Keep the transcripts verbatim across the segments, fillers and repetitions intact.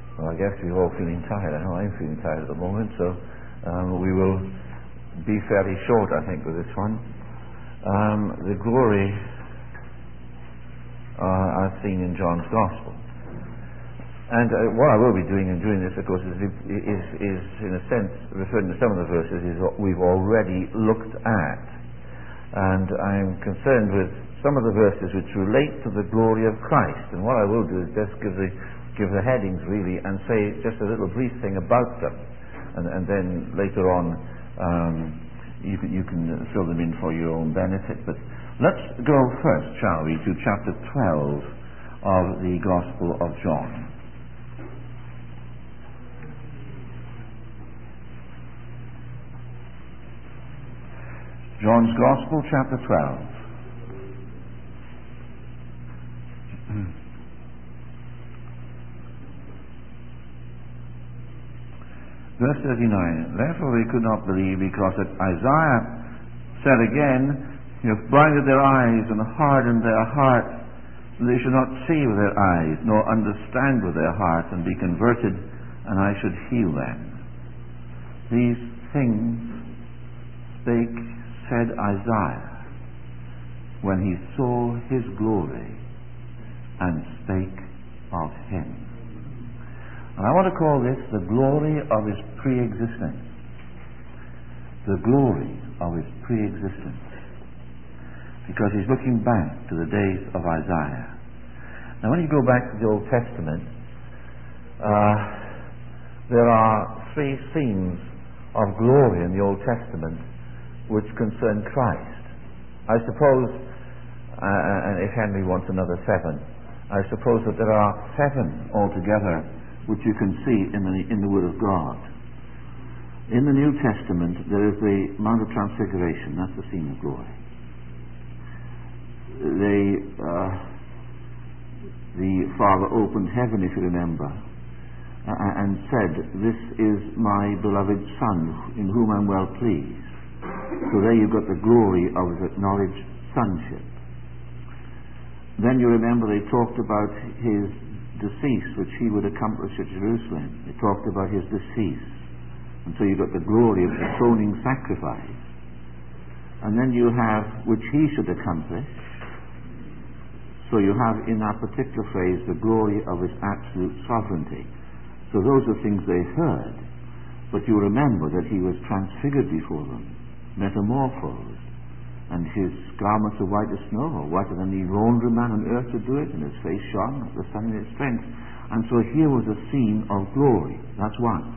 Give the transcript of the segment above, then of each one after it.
Well, I guess we're all feeling tired. I know I'm feeling tired at the moment, so um, we will be fairly short, I think, with this one. Um, the glory uh, as seen in John's Gospel. And uh, what I will be doing in doing this, of course, is, is, is in a sense, referring to some of the verses, is what we've already looked at. And I'm concerned with some of the verses which relate to the glory of Christ. And what I will do is just give the, give the headings, really, and say just a little brief thing about them. And, and then later on, um, you, can, you can fill them in for your own benefit. But let's go first, shall we, to chapter twelve of the Gospel of John. John's Gospel, chapter twelve. Verse thirty-nine. Therefore they could not believe, because that Isaiah said again, you have blinded their eyes and hardened their hearts, that they should not see with their eyes, nor understand with their hearts, and be converted, and I should heal them. These things spake said Isaiah when he saw his glory and spake of him. And I want to call this the glory of his pre-existence. The glory of his pre-existence. Because he's looking back to the days of Isaiah. Now when you go back to the Old Testament, uh, there are three themes of glory in the Old Testament which concern Christ. I suppose, uh, and if Henry wants another seven, I suppose that there are seven altogether which you can see in the, in the Word of God. In the New Testament, there is the Mount of Transfiguration. That's the scene of glory. They, uh, the Father opened heaven, if you remember, uh, and said, "This is my beloved Son, in whom I'm well pleased." So there you've got the glory of his acknowledged sonship. Then you remember they talked about his decease, which he would accomplish at Jerusalem. They talked about his decease. And so you've got the glory of the atoning sacrifice. And then you have, which he should accomplish. So you have in that particular phrase the glory of his absolute sovereignty. So those are things they heard. But you remember that he was transfigured before them, metamorphosed, and his garments are white as snow, or whiter than the laundry man on earth to do it, and his face shone like the sun in its strength. And so here was a scene of glory. That's one.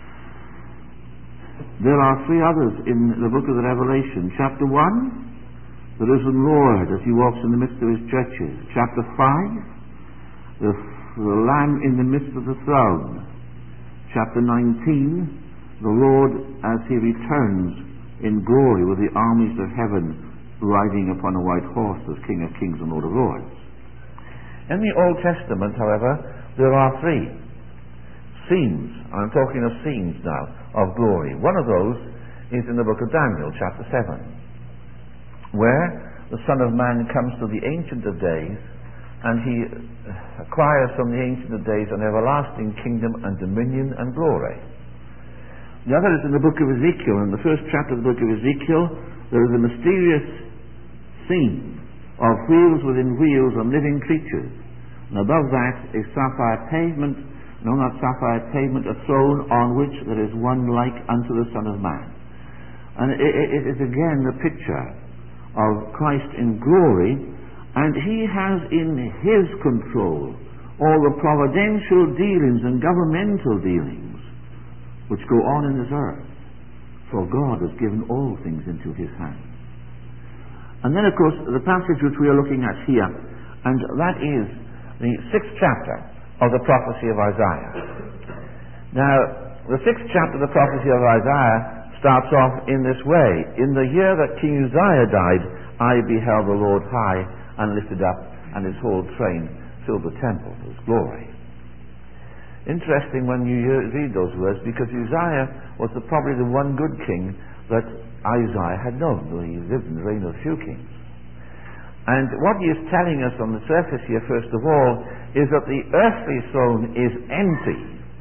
There are three others in the book of the Revelation. Chapter one, the risen Lord as he walks in the midst of his churches. Chapter five, the, the Lamb in the midst of the throne. Chapter nineteen, the Lord as he returns in glory with the armies of heaven riding upon a white horse as King of Kings and Lord of Lords. In the Old Testament, however, there are three scenes. I'm talking of scenes now of glory. One of those is in the book of Daniel, chapter seven, where the Son of Man comes to the Ancient of Days and he acquires from the Ancient of Days an everlasting kingdom and dominion and glory. The other is in the book of Ezekiel. In the first chapter of the book of Ezekiel, there is a mysterious scene of wheels within wheels and living creatures. And above that, a sapphire pavement, and on that sapphire pavement, a throne on which there is one like unto the Son of Man. And it, it, it is again the picture of Christ in glory, and he has in his control all the providential dealings and governmental dealings which go on in this earth, for God has given all things into his hands. And then, of course, the passage which we are looking at here, and that is the sixth chapter of the prophecy of Isaiah. Now, the sixth chapter of the prophecy of Isaiah starts off in this way: "In the year that King Uzziah died, I beheld the Lord high and lifted up, and his whole train filled the temple with his glory." Interesting when you read those words, because Uzziah was the, probably the one good king that Isaiah had known, though he lived in the reign of few kings. And what he is telling us on the surface here, first of all, is that the earthly throne is empty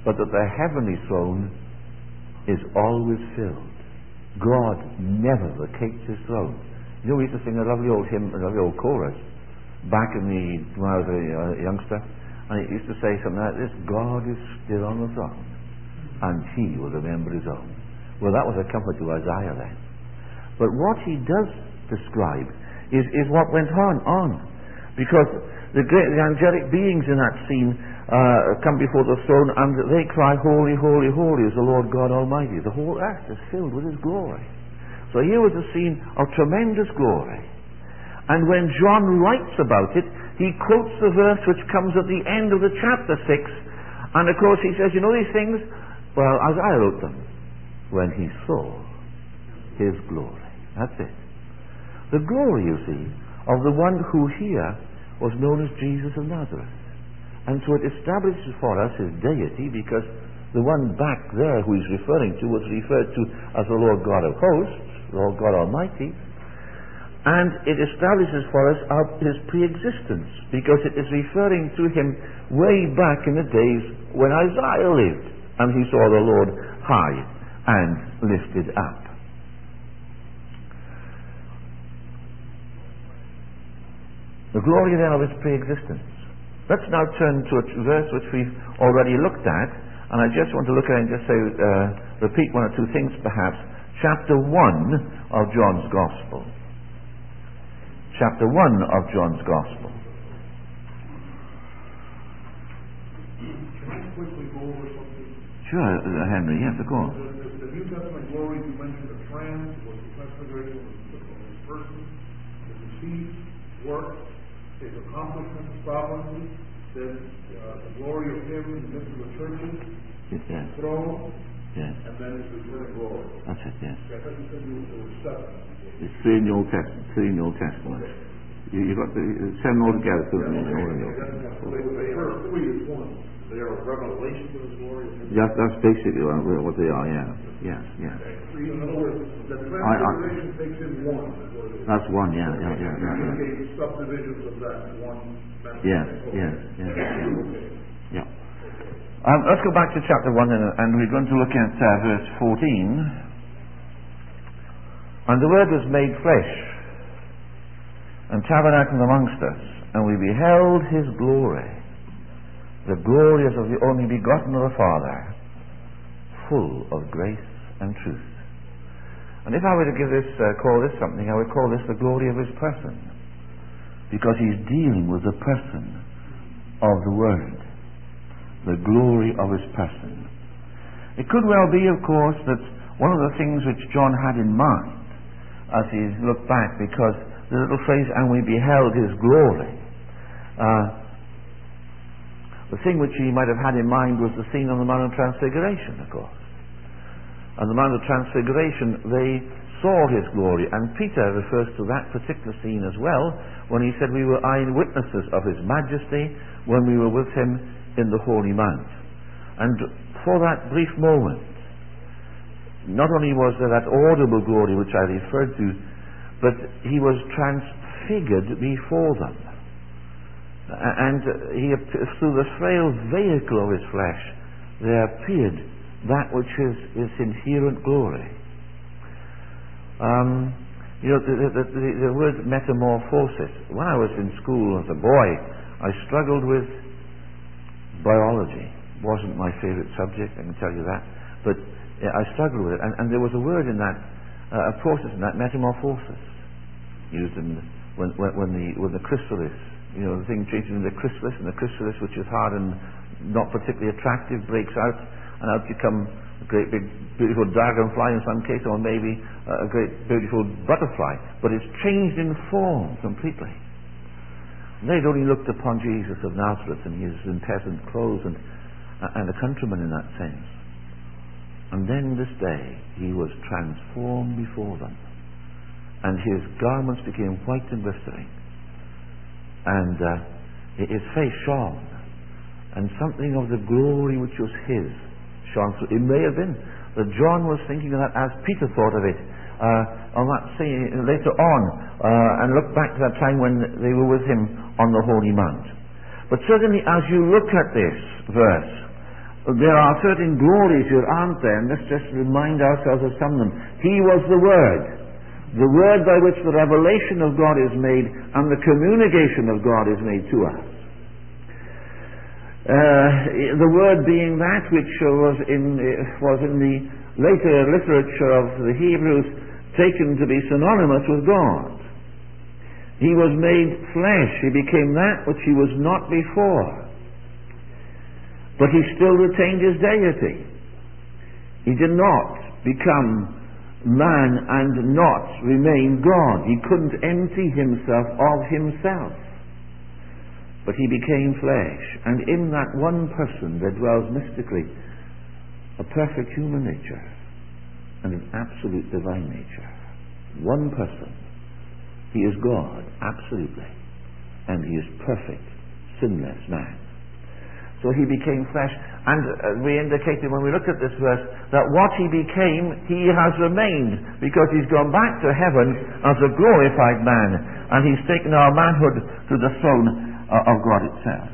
but that the heavenly throne is always filled. God never vacates his throne. You know, we used to sing a lovely old hymn, a lovely old chorus, back in the, when I was a uh, youngster, and it used to say something like this: God is still on the throne, and he will remember his own. Well, that was a comfort to Isaiah then. But what he does describe is, is what went on, on. Because the great the angelic beings in that scene uh, come before the throne, and they cry, "Holy, holy, holy is the Lord God Almighty." The whole earth is filled with his glory. So here was a scene of tremendous glory. And when John writes about it, he quotes the verse which comes at the end of the chapter six. And of course he says, you know these things? Well, as I wrote them, when he saw his glory. That's it. The glory, you see, of the one who here was known as Jesus of Nazareth. And so it establishes for us his deity, because the one back there who he's referring to was referred to as the Lord God of hosts, Lord God Almighty. And it establishes for us our, his pre-existence, because it is referring to him way back in the days when Isaiah lived, and he saw the Lord high and lifted up. The glory then of his pre-existence. Let's now turn to a verse which we've already looked at, and I just want to look at it and just say, uh, repeat one or two things perhaps. Chapter one of John's Gospel. Chapter one of John's Gospel. Can I quickly go over something? Sure, uh, Henry, yes, of course. The, the, the New Testament glory, you mentioned the trans, was the transfiguration of his person, his decease, work, his accomplishments, sovereignty, then uh, the glory of him in the midst of the churches, Yes, yes. the throne, Yes. and then his return glory. That's it, yes. I thought you said there were seven. It's three in the Old Testament. Three in the Old Testament. You, you've got the seven altogether, two in the Old Testament. So they, they are three is one. They are a revelation of his glory. That's, that's basically what what they are, yeah. Yes, yes. Three, in other words, the transfiguration takes in one. Is what it is. That's one, yeah, yeah, yeah, yeah. yeah. Indicate subdivisions of that one. Yes, Okay. yes, yes. Okay. Yeah. Um, let's go back to chapter one, and, and we're going to look at uh, verse fourteen. And the Word was made flesh, and tabernacled amongst us, and we beheld his glory, the glory as of the only begotten of the Father, full of grace and truth. And if I were to give this, uh, call this something, I would call this the glory of his person, because he's dealing with the person of the Word. The glory of his person. It could well be, of course, that one of the things which John had in mind as he looked back, because the little phrase, "and we beheld his glory," uh, the thing which he might have had in mind was the scene on the Mount of Transfiguration, of course. On the Mount of Transfiguration, they saw his glory, and Peter refers to that particular scene as well, when he said, "We were eyewitnesses of his majesty when we were with him in the Holy Mount." And for that brief moment, not only was there that audible glory which I referred to, but he was transfigured before them. And he, through the frail vehicle of his flesh, there appeared that which is his inherent glory. Um, you know, the, the, the, the word metamorphosis. When I was in school as a boy, I struggled with biology. Wasn't my favorite subject, I can tell you that. But yeah, I struggled with it. And, and there was a word in that, uh, a process in that, metamorphosis, used in when, when, when the when the chrysalis, you know, the thing changes in the chrysalis, and the chrysalis, which is hard and not particularly attractive, breaks out, and out you come a great big beautiful dragonfly in some case, or maybe uh, a great beautiful butterfly. But it's changed in form completely. They'd only looked upon Jesus of Nazareth, and he was in peasant clothes and, and a countryman in that sense. And then this day he was transformed before them, and his garments became white and glistering, and uh, his face shone, and something of the glory which was his shone through. It may have been that John was thinking of that as Peter thought of it uh, on that scene later on, uh, and looked back to that time when they were with him on the Holy Mount. But certainly as you look at this verse, there are certain glories here, aren't there? And let's just remind ourselves of some of them. He was the Word. The Word by which the revelation of God is made and the communication of God is made to us. Uh, the Word being that which was in, was in the later literature of the Hebrews taken to be synonymous with God. He was made flesh. He became that which he was not before. But he still retained his deity. He did not become man and not remain God. He couldn't empty himself of himself. But he became flesh. And in that one person there dwells mystically a perfect human nature and an absolute divine nature. One person. He is God, absolutely. And he is perfect, sinless man. So he became flesh. And uh, we indicated when we looked at this verse that what he became, he has remained, because he's gone back to heaven as a glorified man, and he's taken our manhood to the throne uh, of God itself.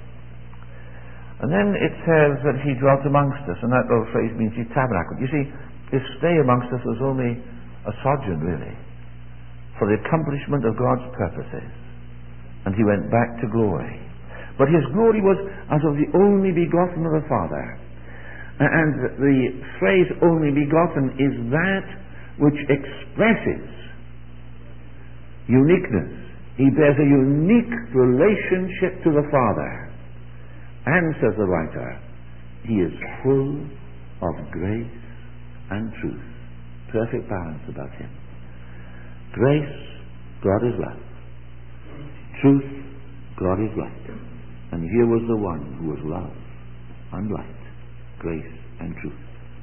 And then it says that he dwelt amongst us, and that little phrase means he tabernacled. You see, his stay amongst us was only a sojourn, really, for the accomplishment of God's purposes. And he went back to glory. But his glory was as of the only begotten of the Father. And the phrase only begotten is that which expresses uniqueness. He bears a unique relationship to the Father. And, says the writer, he is full of grace and truth. Perfect balance about him. Grace, God is love. Truth, God is light. And here was the one who was love and light, grace and truth.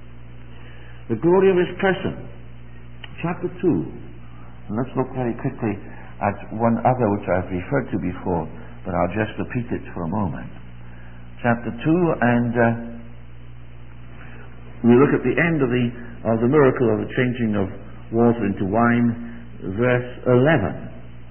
The glory of his person. Chapter two. And let's look very quickly at one other which I've referred to before, but I'll just repeat it for a moment. Chapter two, and uh, we look at the end of the, of the miracle of the changing of water into wine. Verse eleven.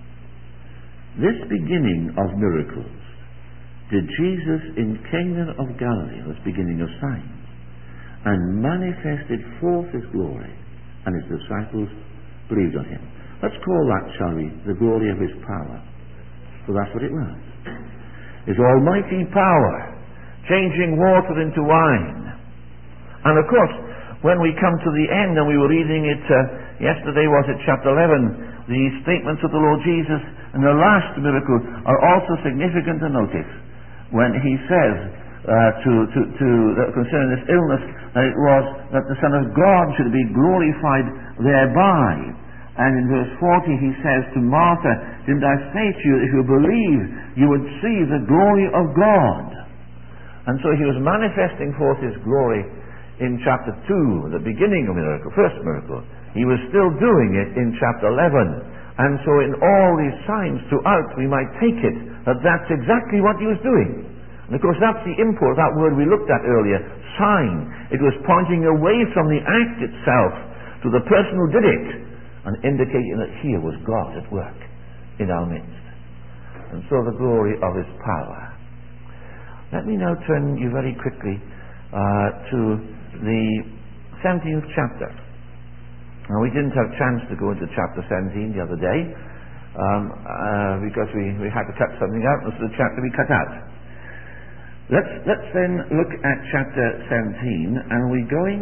This beginning of miracles did Jesus in Cana of Galilee, was beginning of signs, and manifested forth his glory, and his disciples believed on him. Let's call that, shall we, the glory of his power. For that's what it was. His almighty power, changing water into wine. And of course, when we come to the end, and we were reading it uh, yesterday, was it chapter eleven, the statements of the Lord Jesus in the last miracle are also significant to notice. When he says uh, to, to, to uh, concerning this illness, that it was that the Son of God should be glorified thereby. And in verse forty he says to Martha, didn't I say to you, if you believe, you would see the glory of God. And so he was manifesting forth his glory in chapter two, the beginning of the miracle, first miracle. He was still doing it in chapter eleven. And so in all these signs throughout, we might take it that that's exactly what he was doing. And of course that's the import of that word we looked at earlier, sign. It was pointing away from the act itself to the person who did it, and indicating that here was God at work in our midst. And so the glory of his power. Let me now turn you very quickly uh, to the seventeenth chapter. Now, we didn't have a chance to go into chapter seventeen the other day um, uh, because we, we had to cut something out, and so the chapter we cut out. Let's, let's then look at chapter seventeen, and we're going,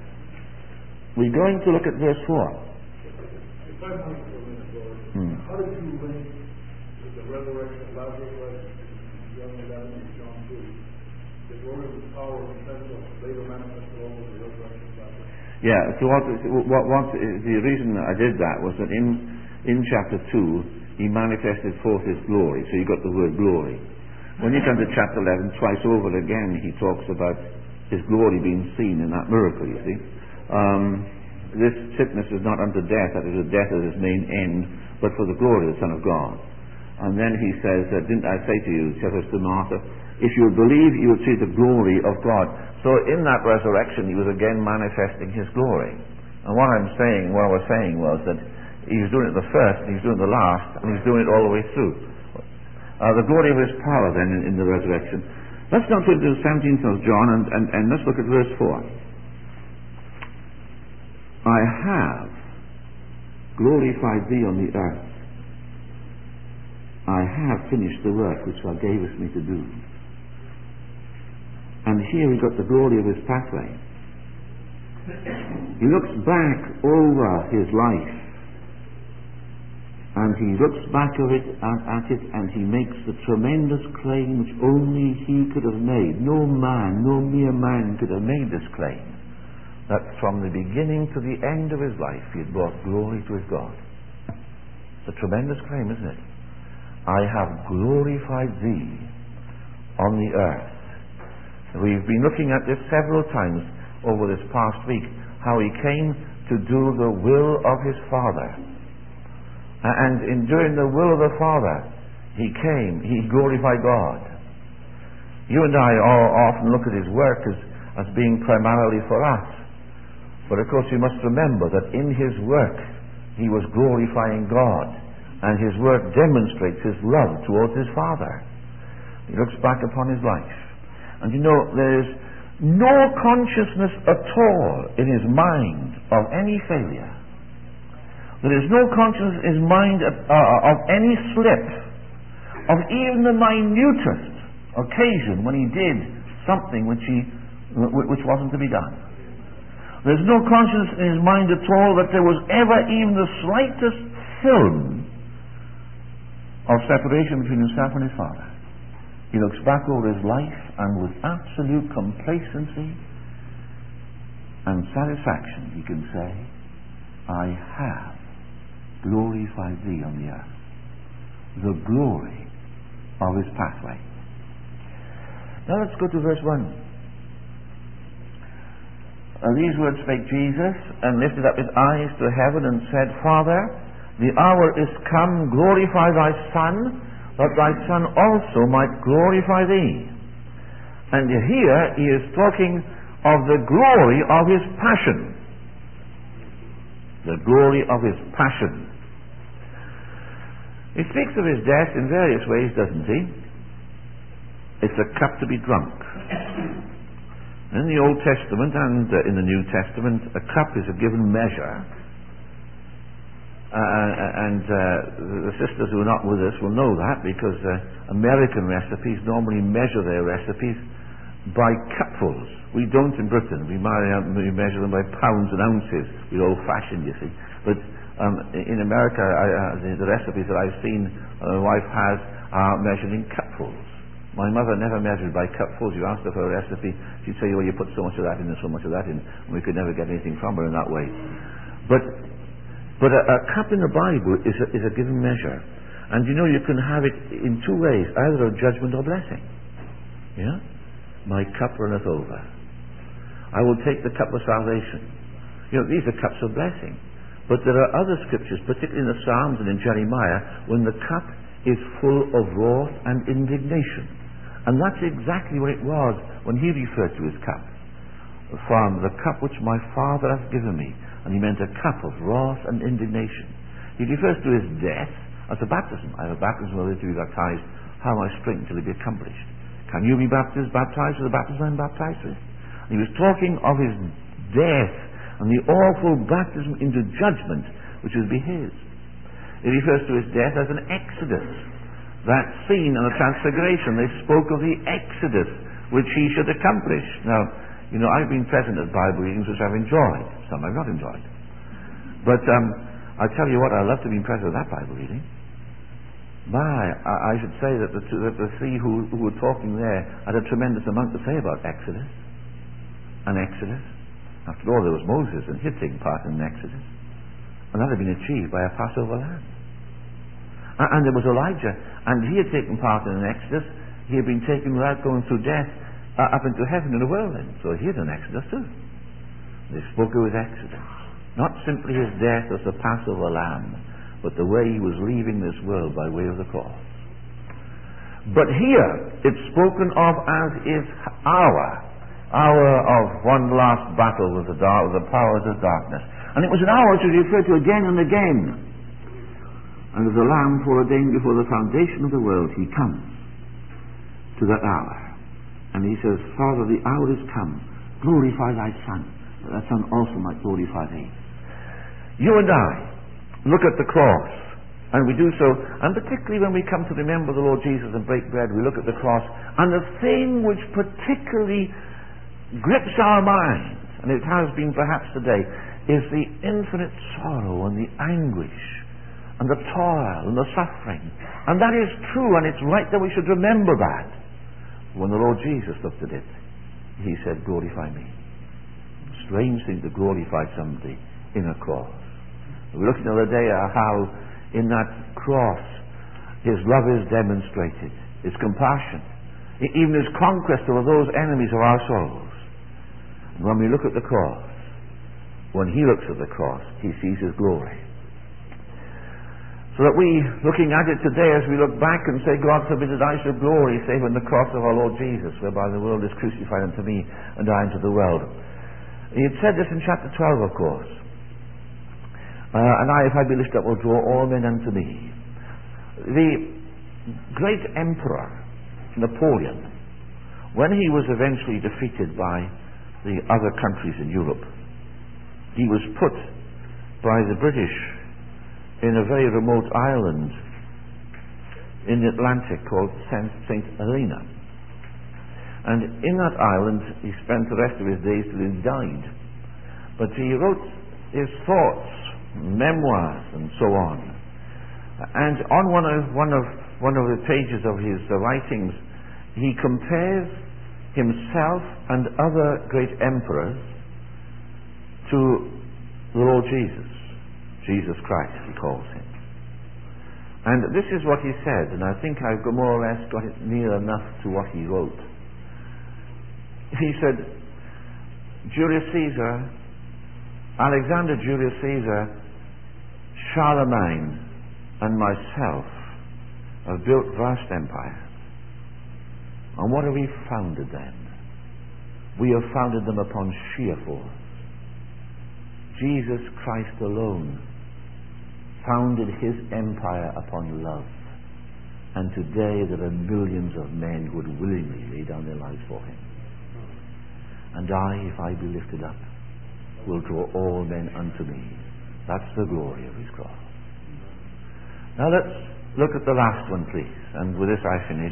we're going to look at verse four. If I might for a minute, Lord, Hmm. how did you link with the resurrection of Lazarus in John eleven and John two? The glory of his power and potential later manifested over the resurrection of Lazarus. Yeah, so what, what, what, the reason I did that was that in, in chapter two, he manifested forth his glory, so you got the word glory. When you come to chapter eleven, twice over again, he talks about his glory being seen in that miracle, you see. Um, this sickness is not unto death, that is a death at its main end, but for the glory of the Son of God. And then he says, uh, didn't I say to you, says to Martha, if you would believe, you would see the glory of God. So in that resurrection, he was again manifesting his glory. And what I'm saying, what I was saying was that he was doing it the first, he was doing it the last, and he's doing it all the way through. Uh, the glory of his power then in, in the resurrection. Let's now turn to the seventeenth of John and, and, and let's look at verse four. I have glorified thee on the earth. I have finished the work which thou gavest me to do. And here we got the glory of his pathway. He looks back over his life, and he looks back at it, and, at it and he makes the tremendous claim which only he could have made. No man, no mere man could have made this claim, that from the beginning to the end of his life he had brought glory to his God. It's a tremendous claim, isn't it? I have glorified thee on the earth. We've been looking at this several times over this past week, how he came to do the will of his Father. And in doing the will of the Father, he came, he glorified God. You and I all often look at his work as, as being primarily for us. But of course you must remember that in his work, he was glorifying God. And his work demonstrates his love towards his Father. He looks back upon his life. And you know, there's no consciousness at all in his mind of any failure. There is no consciousness in his mind of, uh, of any slip, of even the minutest occasion when he did something which he which wasn't to be done. There's no consciousness in his mind at all that there was ever even the slightest film of separation between himself and his Father. He looks back over his life, and with absolute complacency and satisfaction he can say, I have glorified thee on the earth. The glory of his pathway. Now let's go to verse one. And these words spake Jesus, and lifted up his eyes to heaven, and said, Father, the hour is come, glorify thy Son, that thy Son also might glorify thee. And here he is talking of the glory of his passion. The glory of his passion. He speaks of his death in various ways, doesn't he? It's a cup to be drunk. In the Old Testament and uh, in the New Testament, a cup is a given measure. Uh, and uh, the sisters who are not with us will know that, because uh, American recipes normally measure their recipes by cupfuls. We don't in Britain. We, we measure them by pounds and ounces. We're old-fashioned, you see. But um, in America, I, uh, the, the recipes that I've seen uh, my wife has are measured in cupfuls. My mother never measured by cupfuls. You asked her for a recipe, she'd say, well, you put so much of that in and so much of that in, and we could never get anything from her in that way. But But a, a cup in the Bible is a, is a given measure. And you know, you can have it in two ways, either of judgment or blessing. Yeah? My cup runneth over. I will take the cup of salvation. You know, these are cups of blessing. But there are other scriptures, particularly in the Psalms and in Jeremiah, when the cup is full of wrath and indignation. And that's exactly what it was when he referred to his cup. From the cup which my Father hath given me. And he meant a cup of wrath and indignation. He refers to his death as a baptism. I have a baptism whether to be baptized. How am I straight until it be accomplished? Can you be baptized, baptized with the baptism I'm baptized with? And he was talking of his death and the awful baptism into judgment which would be his. He refers to his death as an exodus. That scene in the transfiguration, they spoke of the exodus which he should accomplish. Now, you know, I've been present at Bible readings which I've enjoyed. Some I've not enjoyed. But um, I tell you what, I love to be present at that Bible reading. My, I, I should say that the, two, that the three who, who were talking there had a tremendous amount to say about Exodus. An Exodus. After all, there was Moses, and he had taken part in an Exodus. And that had been achieved by a Passover lamb. And, and there was Elijah, and he had taken part in an Exodus. He had been taken without going through death Uh, up into heaven in a whirlwind. So he had an Exodus too. They spoke of his Exodus. Not simply his death as the Passover lamb, but the way he was leaving this world by way of the cross. But here, it's spoken of as his hour. Hour of one last battle with the, dark, with the powers of darkness. And it was an hour which was referred to again and again. And as a lamb foreordained before the foundation of the world, he comes to that hour. And he says, Father, the hour is come. Glorify thy Son, that thy Son also might glorify thee. You and I look at the cross, and we do so, and particularly when we come to remember the Lord Jesus and break bread, we look at the cross, and the thing which particularly grips our minds, and it has been perhaps today, is the infinite sorrow and the anguish and the toil and the suffering. And that is true, and it's right that we should remember that. When the Lord Jesus looked at it, he said, glorify me. Strange thing to glorify somebody in a cross. We looked the other day at how in that cross his love is demonstrated, his compassion, even his conquest over those enemies of our souls. And when we look at the cross, when he looks at the cross, he sees his glory. So that we, looking at it today, as we look back and say, God forbid that I should glory save in the cross of our Lord Jesus, whereby the world is crucified unto me and I unto the world. He had said this in chapter twelve, of course. Uh, and I, if I be lifted up, will draw all men unto me. The great emperor, Napoleon, when he was eventually defeated by the other countries in Europe, he was put by the British in a very remote island in the Atlantic called Saint Helena. And in that island he spent the rest of his days till he died. But he wrote his thoughts, memoirs and so on. And on one of, one of, one of the pages of his uh, writings, he compares himself and other great emperors to the Lord Jesus. Jesus Christ, he calls him. And this is what he said, and I think I've more or less got it near enough to what he wrote. He said, Julius Caesar, Alexander Julius Caesar, Charlemagne, and myself have built vast empires. And what have we founded them? We have founded them upon sheer force. Jesus Christ alone founded his empire upon love. And today there are millions of men who would willingly lay down their lives for him. And I, if I be lifted up, will draw all men unto me. That's the glory of his cross. Now let's look at the last one, please. And with this I finish.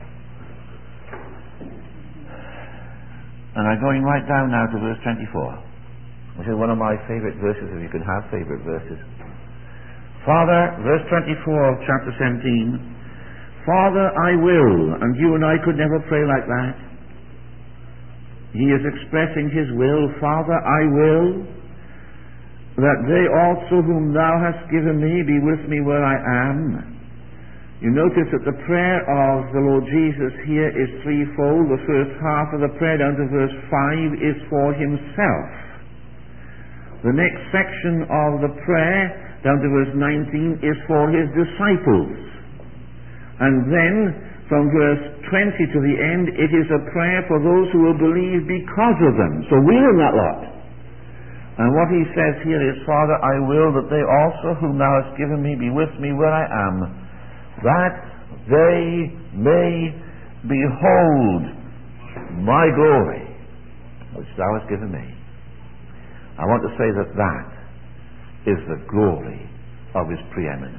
And I'm going right down now to verse twenty-four. This is one of my favorite verses, if you could have favorite verses. Father, verse twenty-four of chapter seventeen, Father, I will, and you and I could never pray like that. He is expressing his will. Father, I will, that they also whom thou hast given me be with me where I am. You notice that the prayer of the Lord Jesus here is threefold. The first half of the prayer down to verse five is for himself. The next section of the prayer down to verse nineteen is for his disciples. And then from verse twenty to the end, it is a prayer for those who will believe because of them. So we're in that lot. And what he says here is, Father, I will that they also whom thou hast given me be with me where I am, that they may behold my glory, which thou hast given me. I want to say that that is the glory of his preeminence.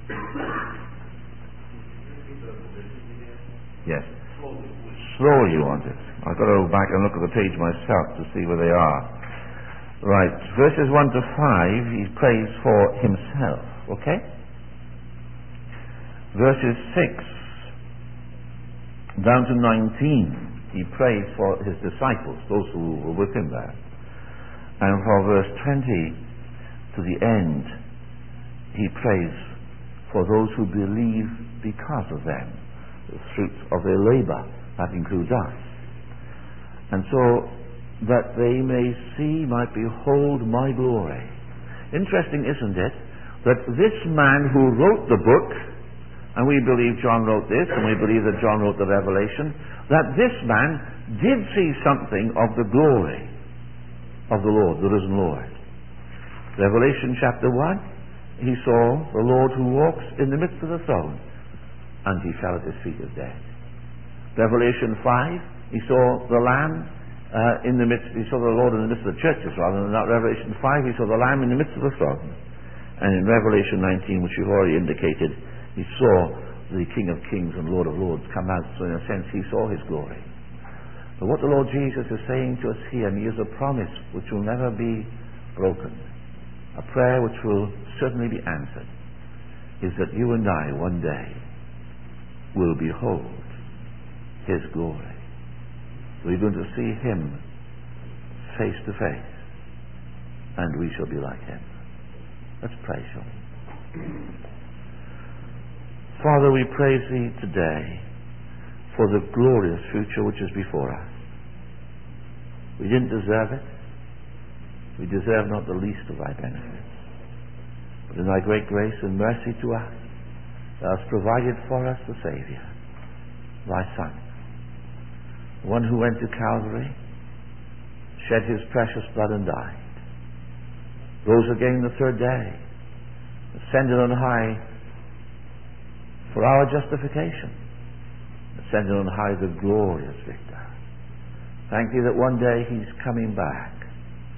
Yes. Slowly you want it. I've got to go back and look at the page myself to see where they are. Right. Verses one to five, he prays for himself. Okay? Verses six down to nineteen, he prays for his disciples, those who were with him there. And for verse twenty to the end, he prays for those who believe because of them, the fruit of their labor. That includes us. And so that they may see, might behold my glory. Interesting, isn't it, that this man who wrote the book, and we believe John wrote this, and we believe that John wrote the Revelation, that this man did see something of the glory of the Lord, the risen Lord. Revelation chapter one, he saw the Lord who walks in the midst of the throne, and he fell at his feet as dead. Revelation five, He saw the Lamb uh, in the midst, he saw the Lord in the midst of the churches, rather than that. Revelation five, he saw the Lamb in the midst of the throne. And in Revelation nineteen, which we've already indicated, he saw the King of Kings and Lord of Lords come out, so in a sense he saw his glory. But what the Lord Jesus is saying to us here, and he is a promise which will never be broken, a prayer which will certainly be answered, is that you and I one day will behold his glory. We're going to see him face to face, and we shall be like him. Let's pray, shall we? Father, we praise thee today for the glorious future which is before us. We didn't deserve it. We deserve not the least of thy benefits. But in thy great grace and mercy to us, thou hast provided for us the Saviour, thy Son, one who went to Calvary, shed his precious blood and died, rose again the third day, ascended on high for our justification, ascended on high the glorious victor. Thank thee that one day he's coming back